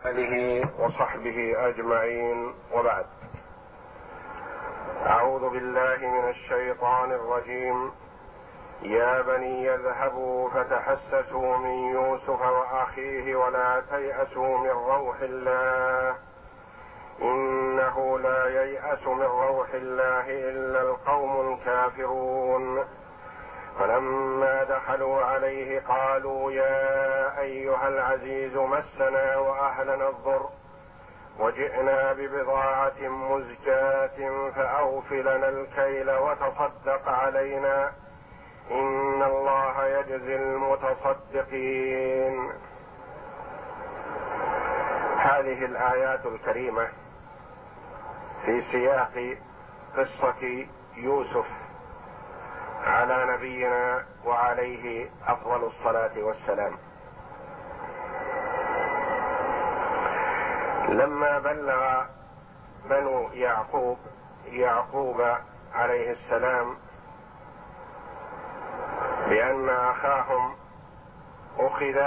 آله وصحبه أجمعين، وبعد. أعوذ بالله من الشيطان الرجيم. يا بني اذهبوا فتحسسوا من يوسف وأخيه ولا تيأسوا من روح الله إنه لا ييأس من روح الله إلا القوم الكافرون. فلما دخلوا عليه قالوا يا أيها العزيز مسنا وأهلنا الضر وجئنا ببضاعة مزجاة فأوف لنا الكيل وتصدق علينا إن الله يجزي المتصدقين. هذه الآيات الكريمة في سياق قصة يوسف على نبينا وعليه أفضل الصلاة والسلام. لما بلغ بنو يعقوب عليه السلام بأن أخاهم أخذ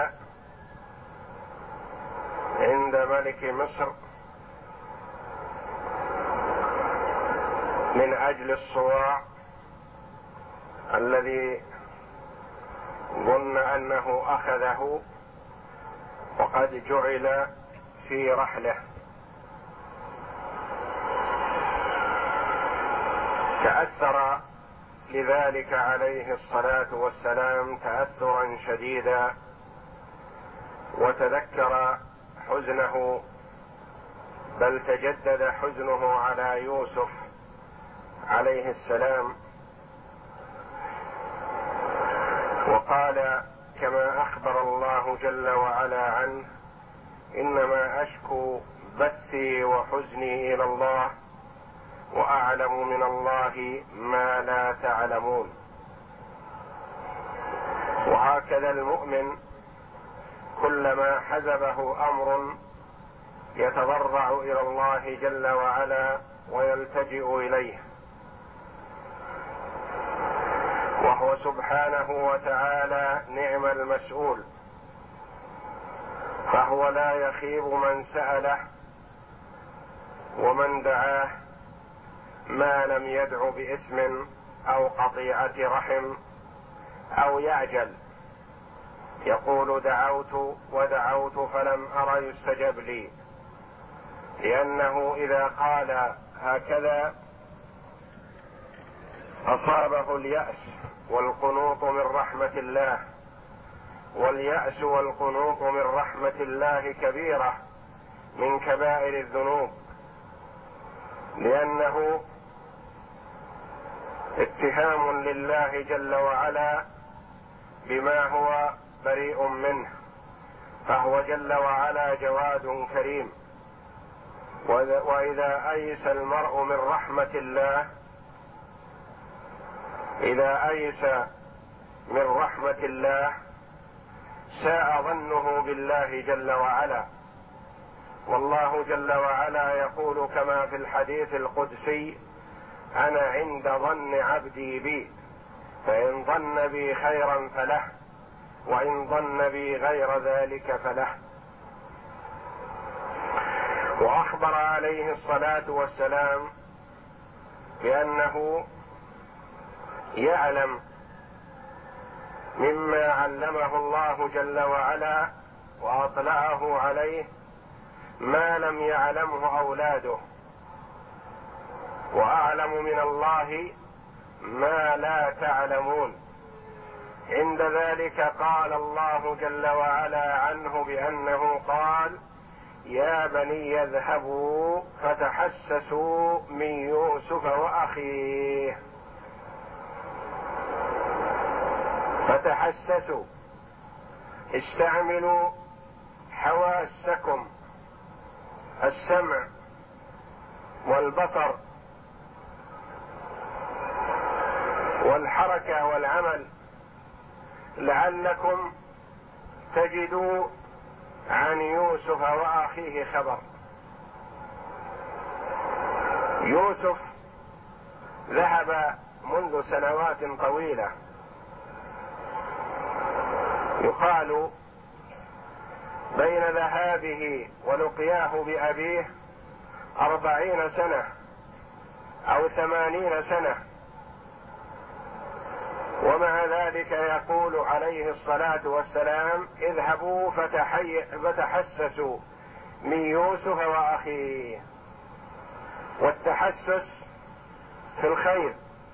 عند ملك مصر من أجل الصواع الذي ظن أنه أخذه وقد جعل في رحله، تأثر لذلك عليه الصلاة والسلام تأثرا شديدا، وتذكر حزنه، بل تجدد حزنه على يوسف عليه السلام، وقال كما أخبر الله جل وعلا عنه: إنما أشكو بثي وحزني إلى الله وأعلم من الله ما لا تعلمون. وهكذا المؤمن كلما حزبه أمر يتضرع إلى الله جل وعلا ويلتجئ إليه، وهو سبحانه وتعالى نعم المسؤول، فهو لا يخيب من سأله ومن دعاه ما لم يدع باسم أو قطيعة رحم أو يعجل، يقول دعوت ودعوت فلم أر يستجب لي، لأنه إذا قال هكذا أصابه اليأس والقنوط من رحمة الله، واليأس والقنوط من رحمة الله كبيرة من كبائر الذنوب، لأنه اتهام لله جل وعلا بما هو بريء منه، فهو جل وعلا جواد كريم. وإذا أيس المرء من رحمة الله، إذا أيس من رحمة الله ساء ظنه بالله جل وعلا، والله جل وعلا يقول كما في الحديث القدسي: أنا عند ظن عبدي بي، فإن ظن بي خيرا فله وإن ظن بي غير ذلك فله. وأخبر عليه الصلاة والسلام بأنه يعلم مما علمه الله جل وعلا وأطلعه عليه ما لم يعلمه أولاده، وأعلم من الله ما لا تعلمون. عند ذلك قال الله جل وعلا عنه بأنه قال: يا بني اذهبوا فتحسسوا من يوسف وأخيه. فتحسسوا، استعملوا حواسكم، السمع والبصر والحركة والعمل، لعلكم تجدوا عن يوسف وأخيه خبر. يوسف ذهب منذ سنوات طويلة، يقال بين ذهابه ولقياه بأبيه 40 سنة أو 80 سنة، ومع ذلك يقول عليه الصلاة والسلام: اذهبوا فتحسسوا من يوسف وأخيه. والتحسس في الخير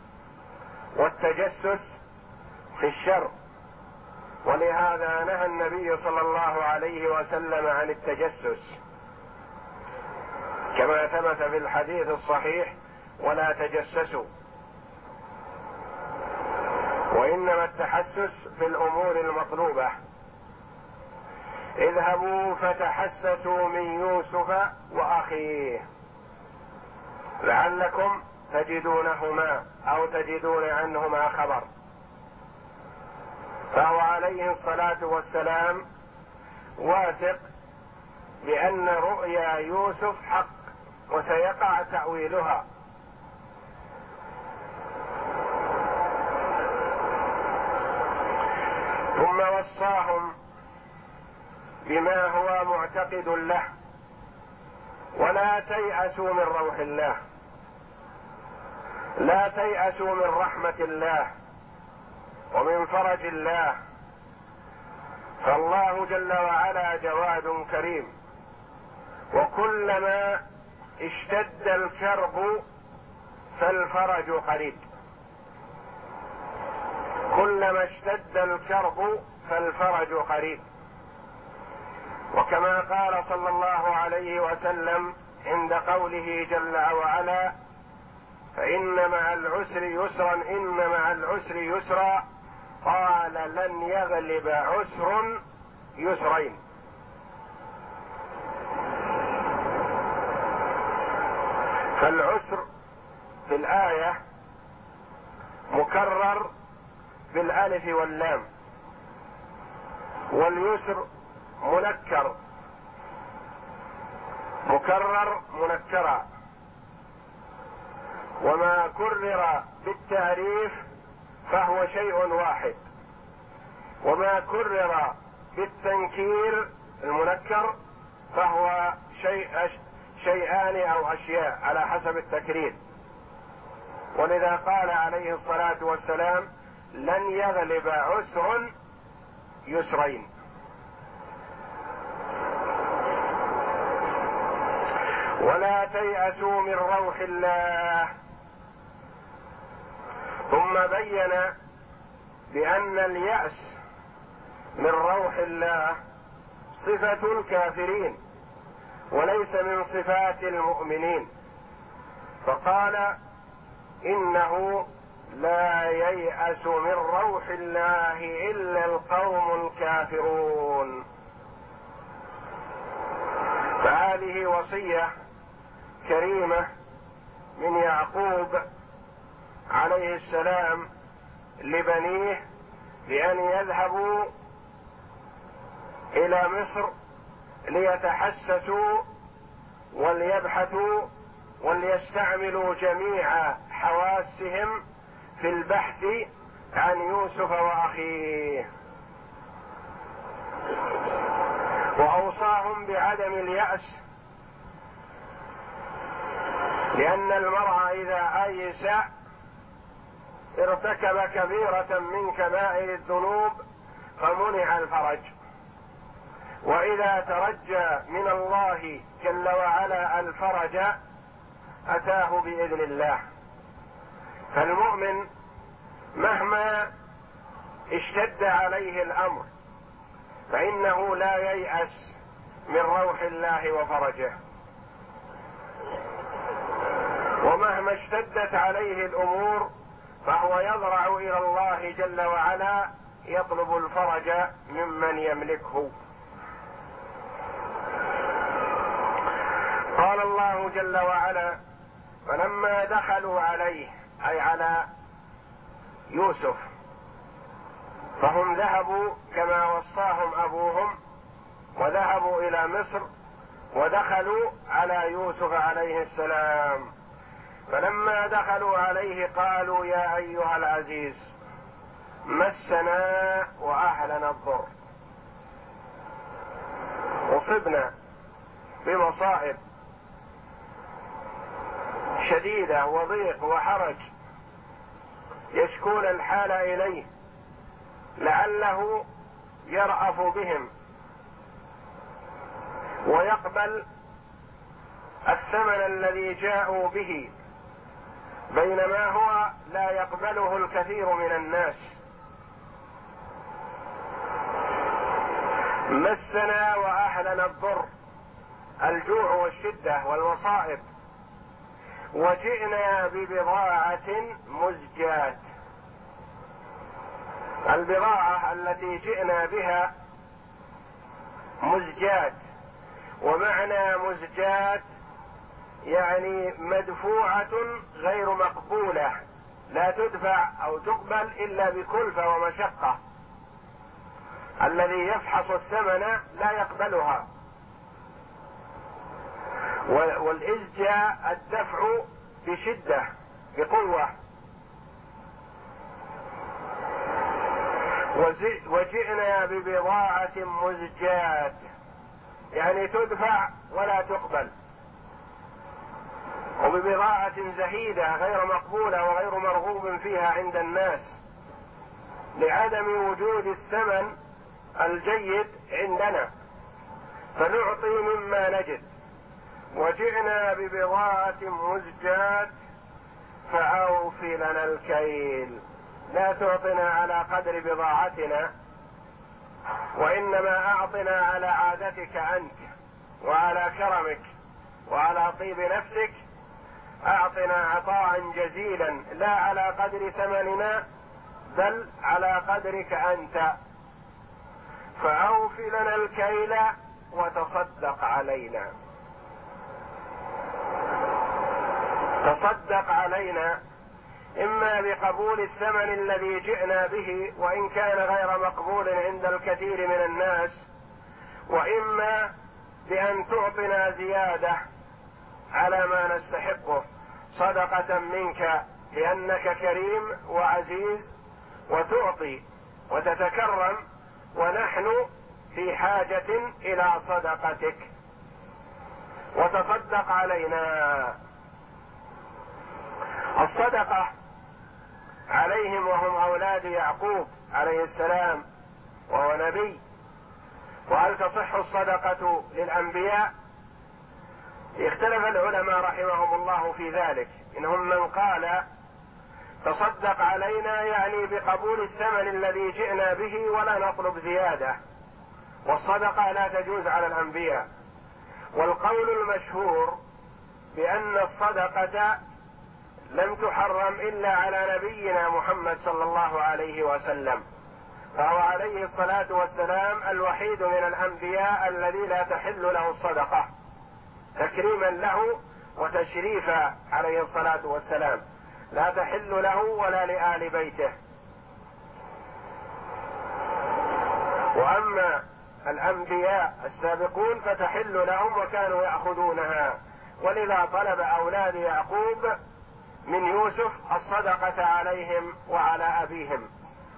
والتجسس في الشر، ولهذا نهى النبي صلى الله عليه وسلم عن التجسس كما ثبت في الحديث الصحيح: ولا تجسسوا. وإنما التحسس في الأمور المطلوبة. اذهبوا فتحسسوا من يوسف وأخيه لعلكم تجدونهما أو تجدون عنهما خبر. فهو عليه الصلاة والسلام واثق بأن رؤيا يوسف حق وسيقع تأويلها، ثم وصاهم بما هو معتقد له: ولا تيأسوا من روح الله، لا تيأسوا من رحمة الله ومن فرج الله، فالله جل وعلا جواد كريم، وكلما اشتد الكرب فالفرج قريب. كلما اشتد الكرب فالفرج قريب. وكما قال صلى الله عليه وسلم عند قوله جل وعلا: فإن مع العسر يسرا إن مع العسر يسرا، قال: لن يغلب عسر يسرين. فالعسر في الآية مكرر بالألف واللام، واليسر منكر مكرر منكرا، وما كرر بالتعريف فهو شيء واحد، وما كرر بالتنكير المنكر فهو شيئان أو أشياء على حسب التكرير. ولذا قال عليه الصلاة والسلام: لن يغلب عسر يسرين. ولا تيأسوا من روح الله. ثم بين بأن اليأس من روح الله صفة الكافرين وليس من صفات المؤمنين، فقال: إنه لا ييأس من روح الله إلا القوم الكافرون. فهذه وصية كريمة من يعقوب عليه السلام لبنيه بأن يذهبوا إلى مصر ليتحسسوا وليبحثوا وليستعملوا جميع حواسهم في البحث عن يوسف وأخيه. وأوصاهم بعدم اليأس، لأن المرء إذا أيس ارتكب كبيرة من كبائر الذنوب فمنع الفرج، وإذا ترجى من الله جل وعلا الفرج أتاه بإذن الله. فالمؤمن مهما اشتد عليه الأمر فإنه لا ييأس من روح الله وفرجه، ومهما اشتدت عليه الأمور فهو يضرع إلى الله جل وعلا يطلب الفرج ممن يملكه. قال الله جل وعلا: فلما دخلوا عليه، أي على يوسف، فهم ذهبوا كما وصاهم أبوهم وذهبوا إلى مصر ودخلوا على يوسف عليه السلام. فلما دخلوا عليه قالوا: يا أيها العزيز مسنا وأهلنا الضر. أصبنا بمصائب شديدة وضيق وحرج يشكون الحال إليه لعله يرأف بهم ويقبل الثمن الذي جاءوا به، بينما هو لا يقبله الكثير من الناس. مسنا وأهلنا الضر، الجوع والشدة والمصائب، وجئنا ببضاعة مزجاة. البضاعة التي جئنا بها مزجاة، ومعنى مزجاة يعني مدفوعة غير مقبولة، لا تدفع أو تقبل إلا بكلفة ومشقة، الذي يفحص الثمن لا يقبلها. والإزجاء الدفع بشدة بقوة. وجئنا ببضاعة مزجاة يعني تدفع ولا تقبل، وببضاعة زهيدة غير مقبولة وغير مرغوب فيها عند الناس لعدم وجود الثمن الجيد عندنا، فنعطي مما نجد. وجئنا ببضاعة مزجاة فأوف لنا الكيل، لا تعطنا على قدر بضاعتنا، وإنما أعطنا على عادتك أنت وعلى كرمك وعلى طيب نفسك، أعطنا عطاء جزيلا لا على قدر ثمننا بل على قدرك أنت. فأوف لنا الكيل وتصدق علينا. تصدق علينا إما بقبول الثمن الذي جئنا به وإن كان غير مقبول عند الكثير من الناس، وإما بأن تعطنا زيادة على ما نستحقه صدقة منك، لأنك كريم وعزيز وتعطي وتتكرم، ونحن في حاجة إلى صدقتك، وتصدق علينا. الصدقة عليهم وهم أولاد يعقوب عليه السلام وهو نبي. وهل تصح الصدقة للأنبياء؟ اختلف العلماء رحمهم الله في ذلك. إنهم من قال تصدق علينا يعني بقبول الثمن الذي جئنا به ولا نطلب زيادة، والصدقة لا تجوز على الأنبياء. والقول المشهور بأن الصدقة لم تحرم إلا على نبينا محمد صلى الله عليه وسلم، فهو عليه الصلاة والسلام الوحيد من الأنبياء الذي لا تحل له الصدقة، تكريما له وتشريفا عليه الصلاة والسلام، لا تحل له ولا لآل بيته. وأما الأنبياء السابقون فتحل لهم وكانوا يأخذونها، ولذا طلب أولاد يعقوب من يوسف الصدقة عليهم وعلى أبيهم.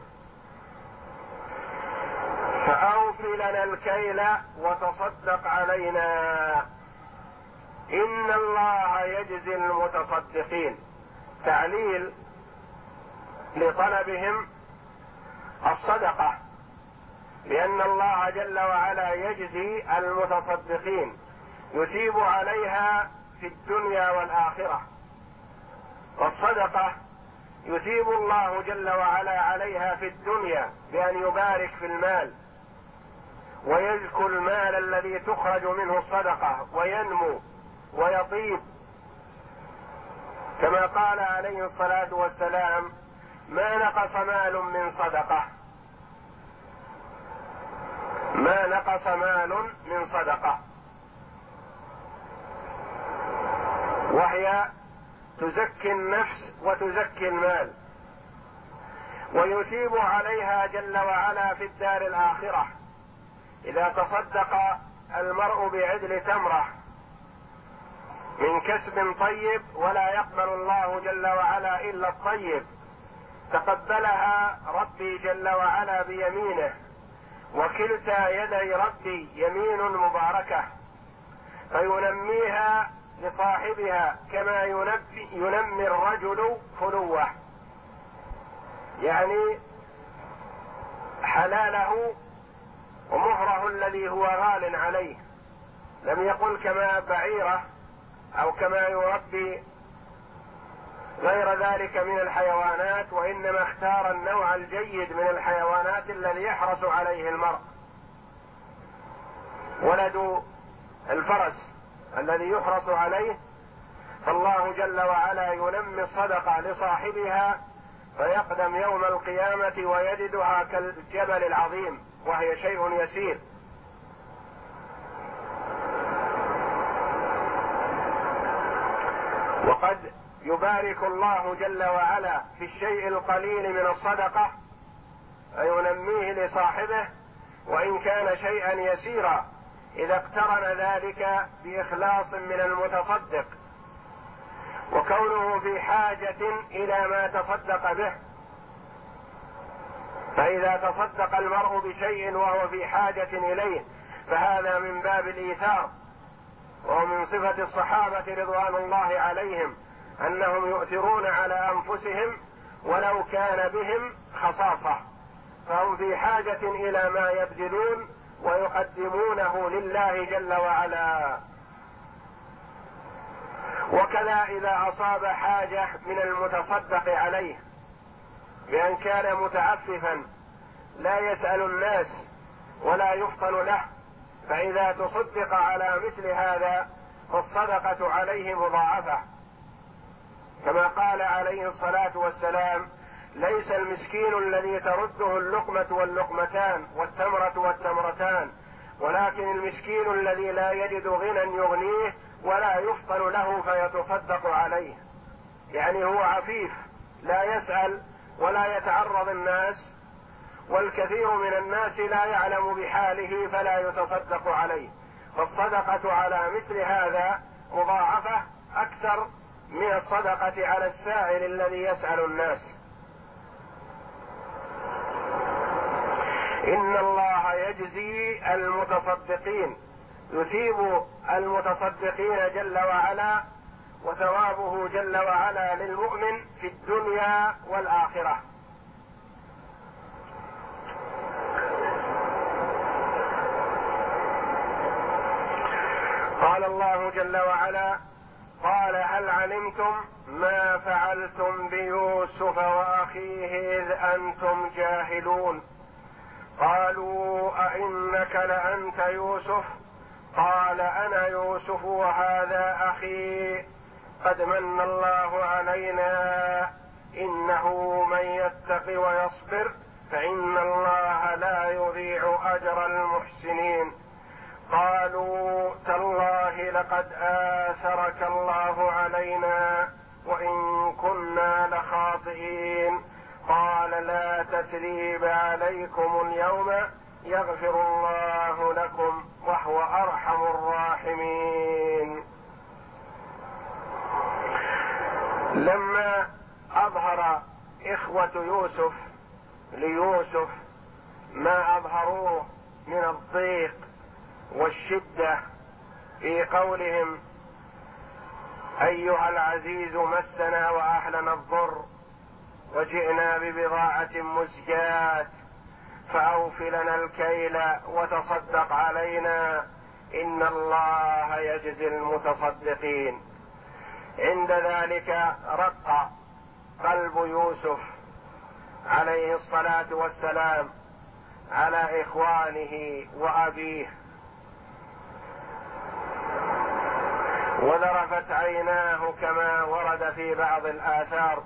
فأوف لنا الكيل وتصدق علينا إن الله يجزي المتصدقين. تعليل لطلبهم الصدقة، لأن الله جل وعلا يجزي المتصدقين، يثيب عليها في الدنيا والآخرة. والصدقة يثيب الله جل وعلا عليها في الدنيا بأن يبارك في المال ويزكو المال الذي تخرج منه الصدقة وينمو ويطيب، كما قال عليه الصلاة والسلام: ما نقص مال من صدقة، ما نقص مال من صدقة. وهي تزكي النفس وتزكي المال، ويثيب عليها جل وعلا في الدار الآخرة. إذا تصدق المرء بعدل تمرة من كسب طيب، ولا يقبل الله جل وعلا إلا الطيب، تقبلها ربي جل وعلا بيمينه وكلتا يدي ربي يمين مباركة، فينميها لصاحبها كما ينمي الرجل فلوه، يعني حلاله ومهره الذي هو غال عليه. لم يقل كما بعيره أو كما يربي غير ذلك من الحيوانات، وإنما اختار النوع الجيد من الحيوانات الذي يحرص عليه المرء. ولد الفرس الذي يحرص عليه، فالله جل وعلا ينمي الصدقة لصاحبها فيقدم يوم القيامة ويجدها كالجبل العظيم وهي شيء يسير. وقد يبارك الله جل وعلا في الشيء القليل من الصدقة فينميه لصاحبه وإن كان شيئا يسيرا، إذا اقترن ذلك بإخلاص من المتصدق وكونه في حاجة إلى ما تصدق به. فإذا تصدق المرء بشيء وهو في حاجة إليه فهذا من باب الإيثار، وهو من صفة الصحابة رضوان الله عليهم أنهم يؤثرون على أنفسهم ولو كان بهم خصاصة، فهم في حاجة إلى ما يبذلون ويقدمونه لله جل وعلا. وكذا إذا أصاب حاجة من المتصدق عليه بأن كان متعففا لا يسأل الناس ولا يفطن له، فإذا تصدق على مثل هذا فالصدقة عليه مضاعفة، كما قال عليه الصلاة والسلام: ليس المسكين الذي ترده اللقمة واللقمتان والتمرة والتمرتان، ولكن المسكين الذي لا يجد غنى يغنيه ولا يفطن له فيتصدق عليه. يعني هو عفيف لا يسأل ولا يتعرض الناس، والكثير من الناس لا يعلم بحاله فلا يتصدق عليه، فالصدقة على مثل هذا مضاعفة أكثر من الصدقة على السائل الذي يسأل الناس. إن الله يجزي المتصدقين، يثيب المتصدقين جل وعلا، وثوابه جل وعلا للمؤمن في الدنيا والآخرة. قال الله جل وعلا: قال هل علمتم ما فعلتم بيوسف وأخيه إذ أنتم جاهلون؟ قالوا أئنك لأنت يوسف؟ قال أنا يوسف وهذا أخي، قد من الله علينا، إنه من يتق ويصبر فإن الله لا يضيع أجر المحسنين. قالوا تالله لقد آثرك الله علينا وإن كنا لخاطئين. قال لا تثريب عليكم اليوم يغفر الله لكم وهو أرحم الراحمين. لما أظهر إخوة يوسف ليوسف ما أظهروه من الضيق والشدة في قولهم أيها العزيز مسنا وأهلنا الضر وجئنا ببضاعة مزجاة فأوف لنا الكيل وتصدق علينا إن الله يجزي المتصدقين. عند ذلك رق قلب يوسف عليه الصلاة والسلام على إخوانه وأبيه، وذرفت عيناه كما ورد في بعض الآثار.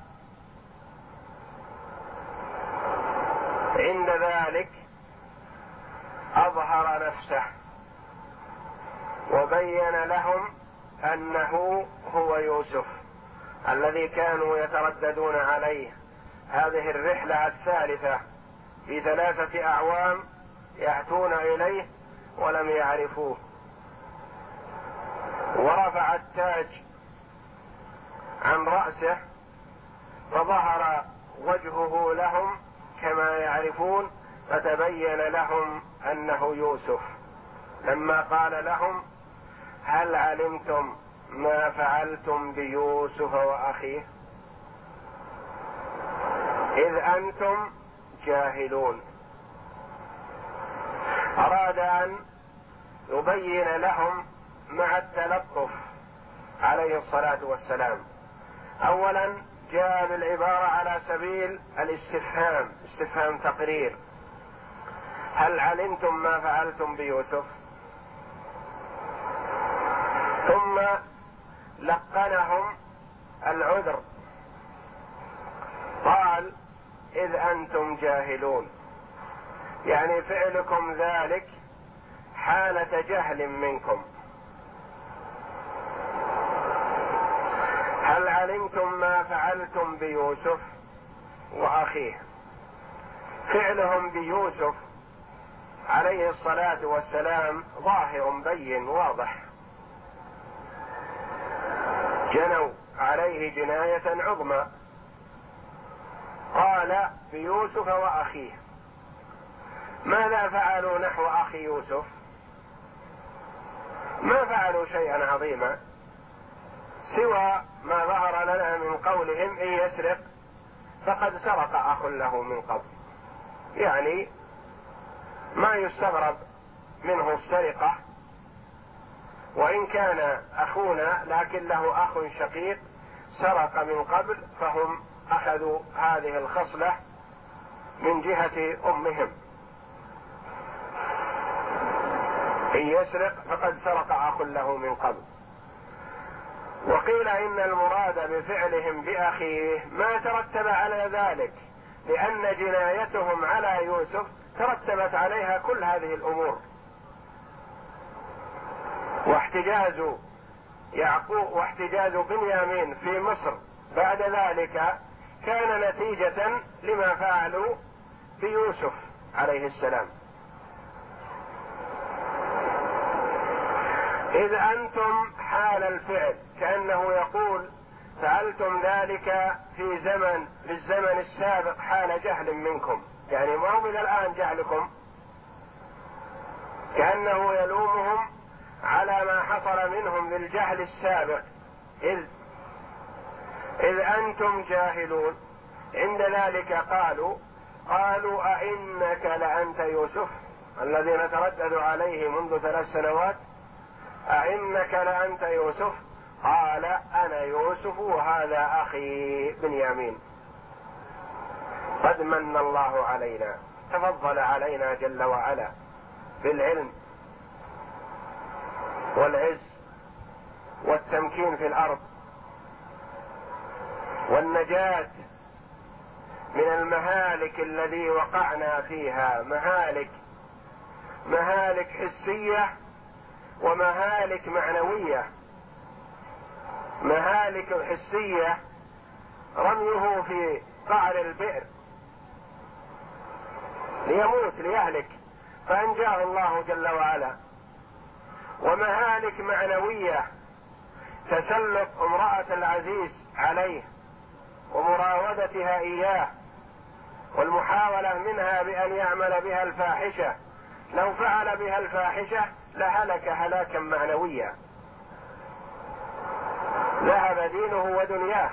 عند ذلك أظهر نفسه وبين لهم أنه هو يوسف الذي كانوا يترددون عليه هذه الرحلة الثالثة في 3 أعوام يأتون إليه ولم يعرفوه. ورفع التاج عن رأسه فظهر وجهه لهم كما يعرفون، فتبين لهم أنه يوسف لما قال لهم: هل علمتم ما فعلتم بيوسف وأخيه إذ أنتم جاهلون. أراد أن يبين لهم مع التلطف عليه الصلاة والسلام. أولا جاء بالعبارة على سبيل الاستفهام، استفهام تقرير: هل علمتم ما فعلتم بيوسف؟ ثم لقنهم العذر، قال: إذ أنتم جاهلون، يعني فعلكم ذلك حالة جهل منكم. هل علمتم ما فعلتم بيوسف وأخيه؟ فعلهم بيوسف عليه الصلاة والسلام ظاهر بين واضح، جنوا عليه جناية عظمى. قال: بيوسف وأخيه. ماذا فعلوا نحو أخي يوسف؟ ما فعلوا شيئا عظيما سوى ما ظهر لنا من قولهم: إن يسرق فقد سرق أخ له من قبل، يعني ما يستغرب منه السرقة، وإن كان أخونا لكن له أخ شقيق سرق من قبل، فهم أخذوا هذه الخصلة من جهة أمهم. إن يسرق فقد سرق أخ له من قبل. وقيل إن المراد بفعلهم بأخيه ما ترتب على ذلك، لأن جنايتهم على يوسف ترتبت عليها كل هذه الأمور، واحتجاز يعقوب واحتجاز بنيامين في مصر بعد ذلك كان نتيجة لما فعلوا بيوسف عليه السلام. إذ أنتم حال الفعل، كأنه يقول: فعلتم ذلك في الزمن السابق حال جهل منكم، يعني ما هو من الآن جهلكم، كأنه يلومهم على ما حصل منهم للجهل السابق. إذ أنتم جاهلون. عند ذلك قالوا: أئنك لأنت يوسف الذي نتردد عليه منذ 3 سنوات، أئنك لأنت يوسف؟ قال: أنا يوسف وهذا أخي بنيامين. قد من الله علينا، تفضل علينا جل وعلا بالعلم والعز والتمكين في الأرض والنجاة من المهالك الذي وقعنا فيها، مهالك حسية ومهالك معنوية. مهالك حسية رميه في قعر البئر ليموت ليهلك فأنجاه الله جل وعلا، ومهالك معنوية تسلط امرأة العزيز عليه ومراودتها إياه والمحاولة منها بأن يعمل بها الفاحشة. لو فعل بها الفاحشة لهلك هلاكا معنويا، ذهب دينه ودنياه.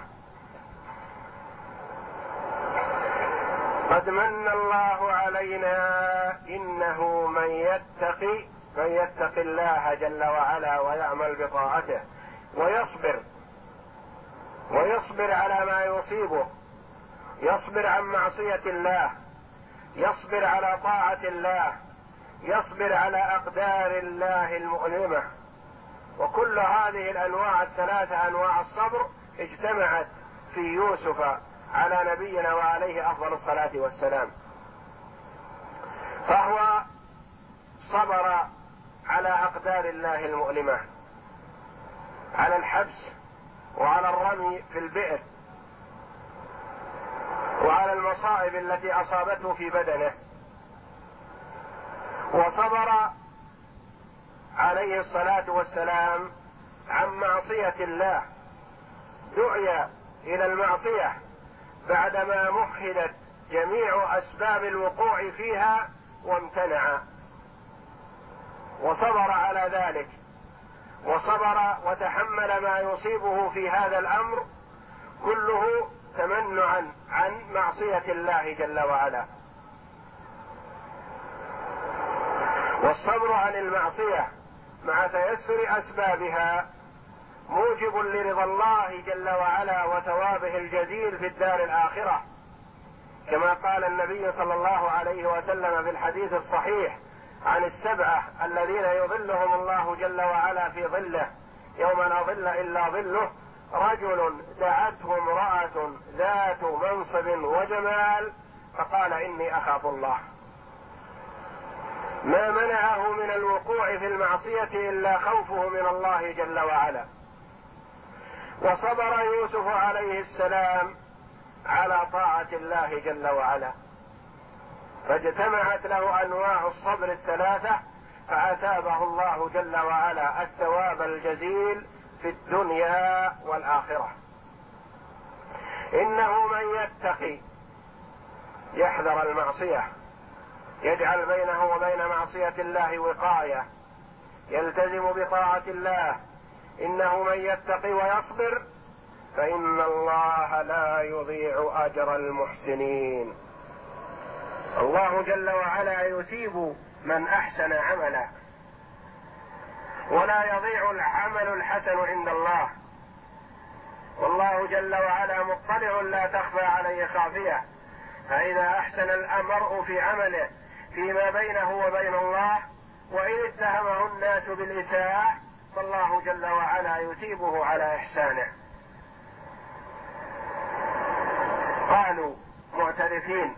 قد من الله علينا إنه من يتق الله جل وعلا ويعمل بطاعته ويصبر على ما يصيبه، يصبر عن معصية الله، يصبر على طاعة الله، يصبر على أقدار الله المؤلمة. وكل هذه الأنواع الثلاثة أنواع الصبر اجتمعت في يوسف على نبينا وعليه أفضل الصلاة والسلام. فهو صبر على أقدار الله المؤلمة، على الحبس وعلى الرمي في البئر وعلى المصائب التي أصابته في بدنه، وصبر عليه الصلاة والسلام عن معصية الله، دعي إلى المعصية بعدما مهدت جميع أسباب الوقوع فيها وامتنع وصبر على ذلك، وصبر وتحمل ما يصيبه في هذا الأمر كله تمنعا عن معصية الله جل وعلا. والصبر عن المعصية مع تيسر أسبابها موجب لرضا الله جل وعلا وثوابه الجزيل في الدار الآخرة، كما قال النبي صلى الله عليه وسلم في الحديث الصحيح عن السبعة الذين يظلهم الله جل وعلا في ظله يوم لا ظل إلا ظله: رجل دعته امرأة ذات منصب وجمال فقال إني أخاف الله. ما منعه من الوقوع في المعصية إلا خوفه من الله جل وعلا. وصبر يوسف عليه السلام على طاعة الله جل وعلا، فاجتمعت له أنواع الصبر الثلاثة فأثابه الله جل وعلا الثواب الجزيل في الدنيا والآخرة. إنه من يتقي يحذر المعصية، يجعل بينه وبين معصية الله وقاية، يلتزم بطاعة الله. إنه من يتقي ويصبر فإن الله لا يضيع أجر المحسنين. الله جل وعلا يثيب من أحسن عملا، ولا يضيع العمل الحسن عند الله، والله جل وعلا مطلع لا تخفى عليه خافية. فإذا أحسن المرء في عمله فيما بينه وبين الله، وإن اتهمه الناس بالإساءة فالله جل وعلا يثيبه على إحسانه. قالوا معترفين: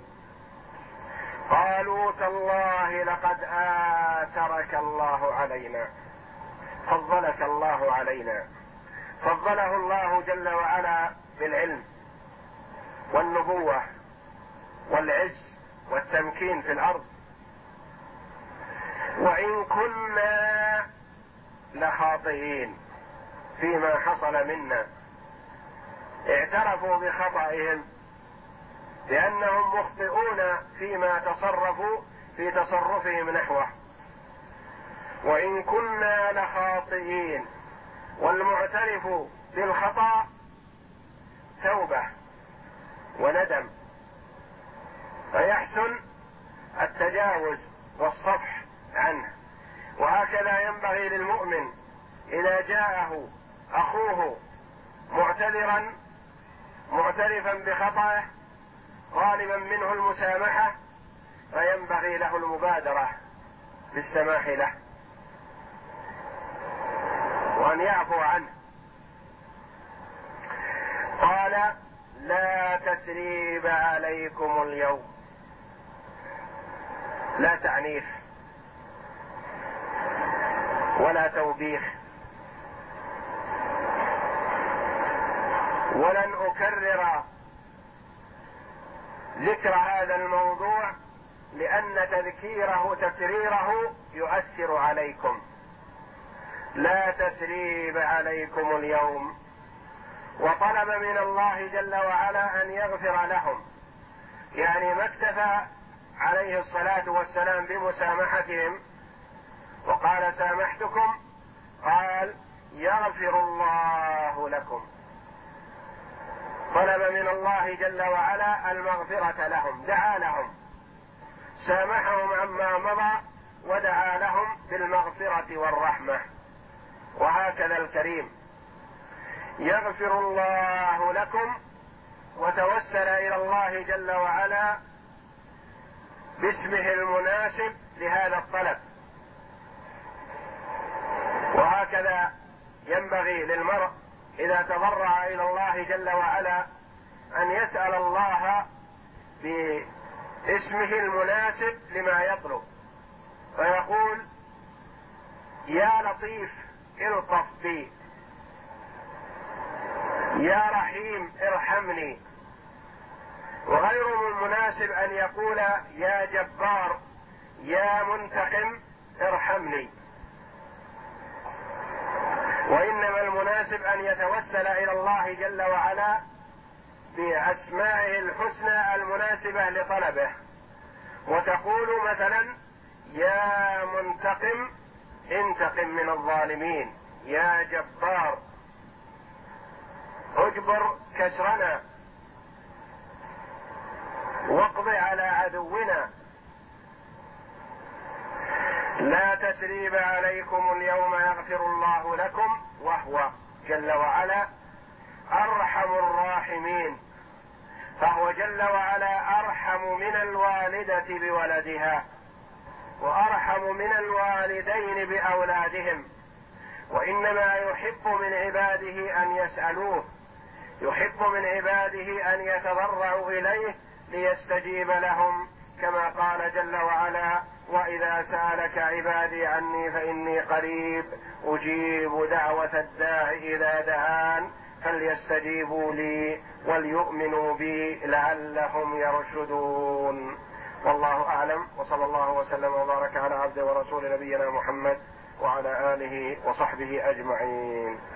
قالوا تالله لقد آثرك الله علينا، فضلك الله علينا. فضله الله جل وعلا بالعلم والنبوة والعز والتمكين في الأرض. وإن كنا لخاطئين فيما حصل منا، اعترفوا بخطئهم لأنهم مخطئون فيما تصرفوا في تصرفهم نحوه. وإن كنا لخاطئين، والمعترف بالخطأ توبة وندم، فيحسن التجاوز والصفح عنه. وهكذا ينبغي للمؤمن إذا جاءه أخوه معتذرا معترفا بخطأه طالبا منه المسامحة، فينبغي له المبادرة بالسماح له وأن يعفو عنه. قال: لا تثريب عليكم اليوم. لا تعنيف ولا توبيخ، ولن أكرر ذكر هذا الموضوع لأن تكريره يؤثر عليكم. لا تثريب عليكم اليوم، وطلب من الله جل وعلا أن يغفر لهم، يعني ما اكتفى عليه الصلاة والسلام بمسامحتهم وقال سامحتكم، قال يغفر الله لكم. طلب من الله جل وعلا المغفرة لهم، دعا لهم، سامحهم عما مضى ودعا لهم بالمغفرة والرحمة. وهكذا الكريم يغفر الله لكم، وتوسل إلى الله جل وعلا باسمه المناسب لهذا الطلب. وهكذا ينبغي للمرء إذا تضرع إلى الله جل وعلا أن يسأل الله باسمه المناسب لما يطلب، فيقول: يا لطيف الطف بي، يا رحيم ارحمني. وغير المناسب أن يقول: يا جبار يا منتقم ارحمني. وإنما المناسب أن يتوسل إلى الله جل وعلا بأسمائه الحسنى المناسبة لطلبه، وتقول مثلا: يا منتقم انتقم من الظالمين، يا جبار اجبر كسرنا واقض على عدونا، لا تثريب عليكم اليوم يغفر الله لكم، وهو جل وعلا أرحم الراحمين، فهو جل وعلا أرحم من الوالدة بولدها، وأرحم من الوالدين بأولادهم، وإنما يحب من عباده أن يسألوه، يحب من عباده أن يتضرعوا إليه ليستجيب لهم، كما قال جل وعلا: وإذا سألك عبادي عني فإني قريب أجيب دعوة الداع إذا دعان فليستجيبوا لي وليؤمنوا بي لعلهم يرشدون. والله أعلم، وصلى الله وسلم وبارك على عبده ورسول نبينا محمد وعلى آله وصحبه أجمعين.